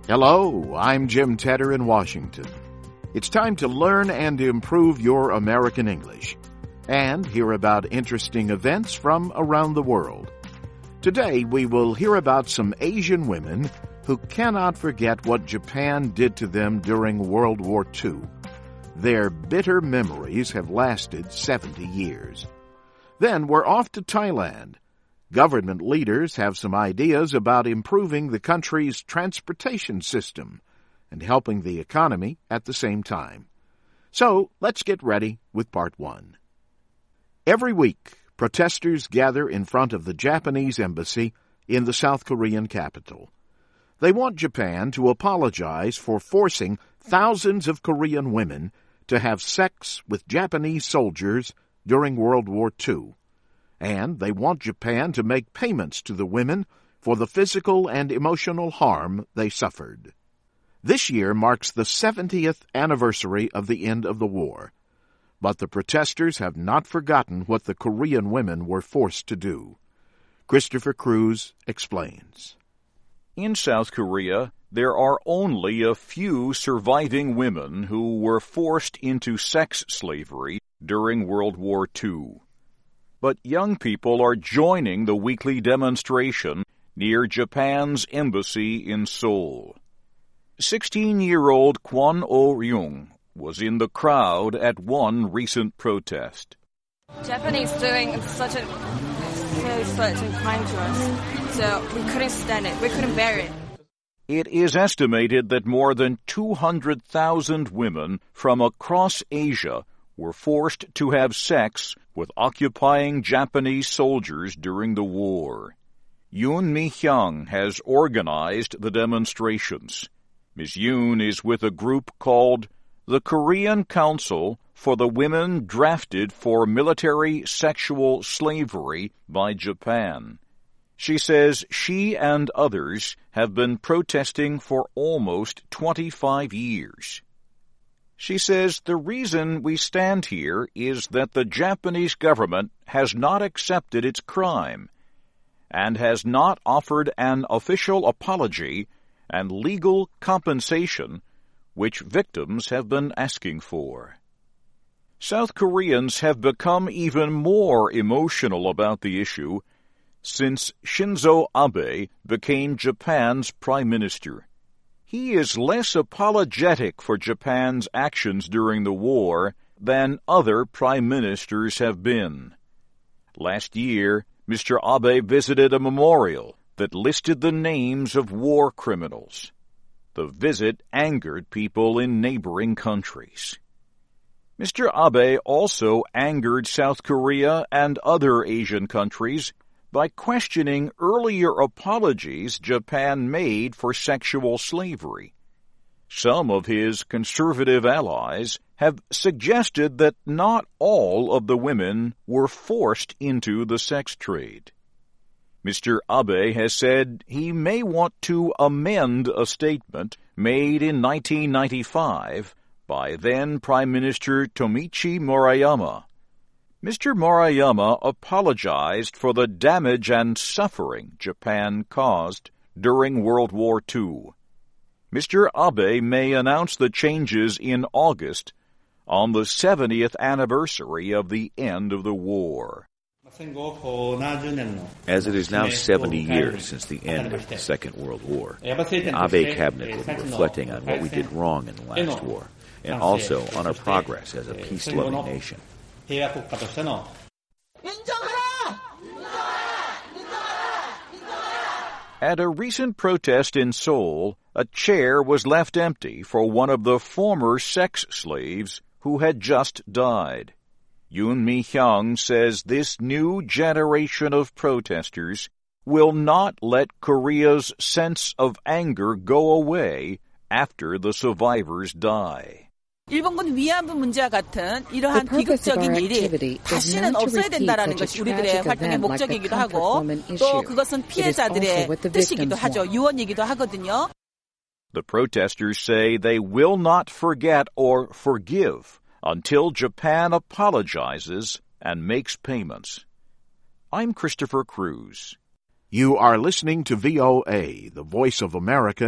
Hello, I'm Jim Tedder in Washington. It's time to learn and improve your American English and hear about interesting events from around the world. Today we will hear about some Asian women who cannot forget what Japan did to them during World War II. Their bitter memories have lasted 70 years. Then we're off to Thailand. Government leaders have some ideas about improving the country's transportation system and helping the economy at the same time. So let's get ready with Part 1. Every week, protesters gather in front of the Japanese embassy in the South Korean capital. They want Japan to apologize for forcing thousands of Korean women to have sex with Japanese soldiers during World War II. And they want Japan to make payments to the women for the physical and emotional harm they suffered. This year marks the 70th anniversary of the end of the war, but the protesters have not forgotten what the Korean women were forced to do. Christopher Cruz explains. In South Korea, there are only a few surviving women who were forced into sex slavery during World War II. But young people are joining the weekly demonstration near Japan's embassy in Seoul. 16-year-old Kwon Oh-ryung was in the crowd at one recent protest. Japanese doing such a crime to us, so we couldn't stand it. We couldn't bear it. It is estimated that more than 200,000 women from across Asia were forced to have sex with occupying Japanese soldiers during the war. Yoon Mi-hyung has organized the demonstrations. Ms. Yoon is with a group called the Korean Council for the Women Drafted for Military Sexual Slavery by Japan. She says she and others have been protesting for almost 25 years. She says the reason we stand here is that the Japanese government has not accepted its crime and has not offered an official apology and legal compensation which victims have been asking for. South Koreans have become even more emotional about the issue since Shinzo Abe became Japan's prime minister. He is less apologetic for Japan's actions during the war than other prime ministers have been. Last year, Mr. Abe visited a memorial that listed the names of war criminals. The visit angered people in neighboring countries. Mr. Abe also angered South Korea and other Asian countries by questioning earlier apologies Japan made for sexual slavery. Some of his conservative allies have suggested that not all of the women were forced into the sex trade. Mr. Abe has said he may want to amend a statement made in 1995 by then Prime Minister Tomichi Murayama. Mr. Murayama apologized for the damage and suffering Japan caused during World War II. Mr. Abe may announce the changes in August on the 70th anniversary of the end of the war. As it is now 70 years since the end of the Second World War, the Abe cabinet will be reflecting on what we did wrong in the last war, and also on our progress as a peace-loving nation. At a recent protest in Seoul, a chair was left empty for one of the former sex slaves who had just died. Yoon Mi-hyung says this new generation of protesters will not let Korea's sense of anger go away after the survivors die. 일본군 위안부 문제와 같은 이러한 비극적인 일이 다시는 없어야 된다는 것이 우리들의 활동의 목적이기도 하고 또 그것은 피해자들의 뜻이기도 하죠. 유언이기도 하거든요. The protesters say they will not forget or forgive until Japan apologizes and makes payments. I'm Christopher Cruz. You are listening to VOA, the Voice of America,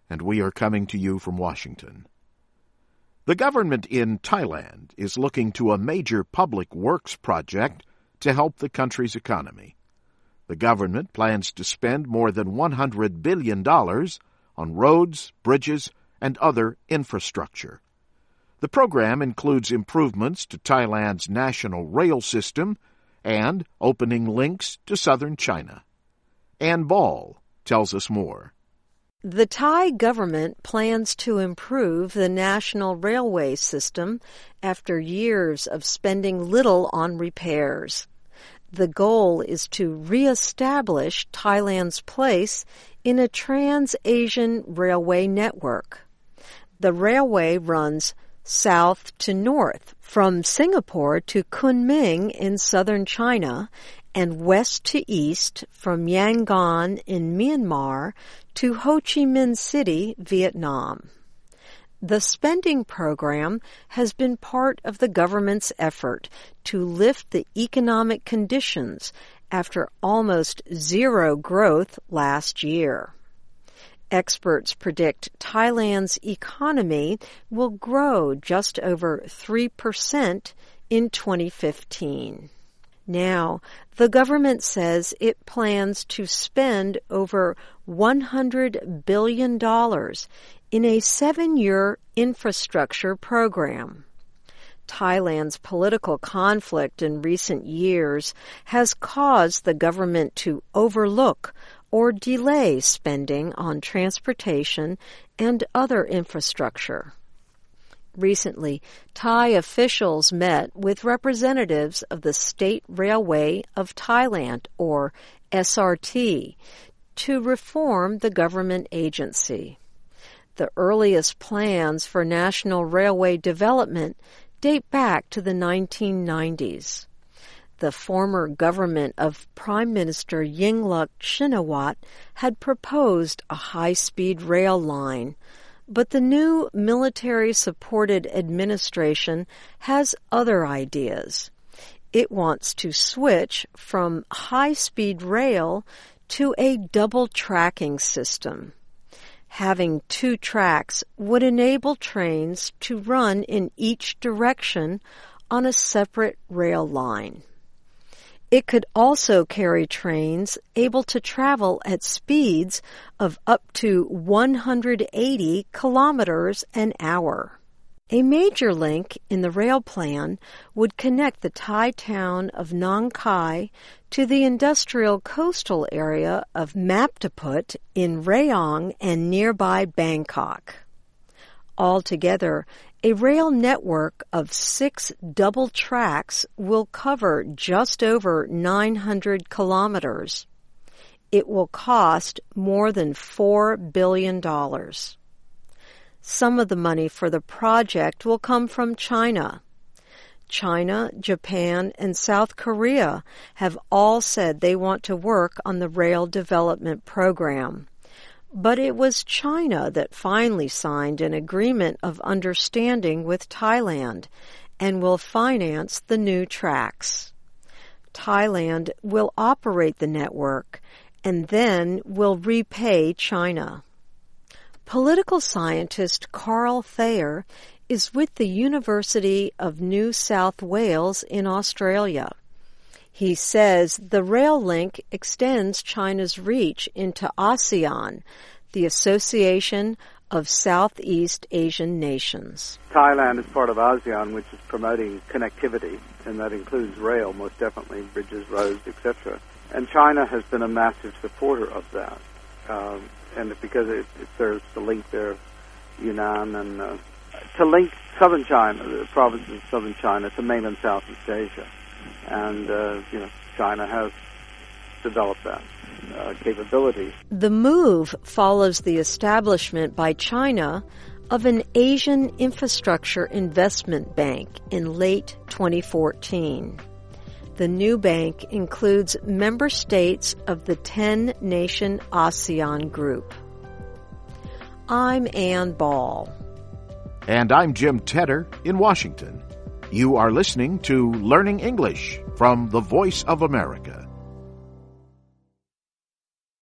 and we are coming to you from Washington. The government in Thailand is looking to a major public works project to help the country's economy. The government plans to spend more than $100 billion on roads, bridges, and other infrastructure. The program includes improvements to Thailand's national rail system and opening links to southern China. Ann Ball tells us more. The Thai government plans to improve the national railway system after years of spending little on repairs. The goal is to reestablish Thailand's place in a trans-Asian railway network. The railway runs south to north from Singapore to Kunming in southern China and west to east from Yangon in Myanmar to Ho Chi Minh City, Vietnam. The spending program has been part of the government's effort to lift the economic conditions after almost zero growth last year. Experts predict Thailand's economy will grow just over 3% in 2015. Now, the government says it plans to spend over $100 billion in a 7-year infrastructure program. Thailand's political conflict in recent years has caused the government to overlook or delay spending on transportation and other infrastructure. Recently, Thai officials met with representatives of the State Railway of Thailand, or SRT, to reform the government agency. The earliest plans for national railway development date back to the 1990s. The former government of Prime Minister Yingluck Shinawatra had proposed a high-speed rail line, but the new military-supported administration has other ideas. It wants to switch from high-speed rail to a double tracking system. Having 2 tracks would enable trains to run in each direction on a separate rail line. It could also carry trains able to travel at speeds of up to 180 kilometers an hour. A major link in the rail plan would connect the Thai town of Nong Khai to the industrial coastal area of Maptaput in Rayong and nearby Bangkok. Altogether, a rail network of 6 double tracks will cover just over 900 kilometers. It will cost more than $4 billion. Some of the money for the project will come from China. China, Japan, and South Korea have all said they want to work on the rail development program. But it was China that finally signed an agreement of understanding with Thailand and will finance the new tracks. Thailand will operate the network and then will repay China. Political scientist Carl Thayer is with the University of New South Wales in Australia. He says the rail link extends China's reach into ASEAN, the Association of Southeast Asian Nations. Thailand is part of ASEAN, which is promoting connectivity, and that includes rail, most definitely, bridges, roads, etc. And China has been a massive supporter of that. And because it serves to link their Yunnan and to link southern China, the provinces of southern China, to mainland Southeast Asia. And, China has developed that capability. The move follows the establishment by China of an Asian Infrastructure Investment Bank in late 2014. The new bank includes member states of the 10-nation ASEAN group. I'm Ann Ball. And I'm Jim Tedder in Washington. You are listening to Learning English from the Voice of America.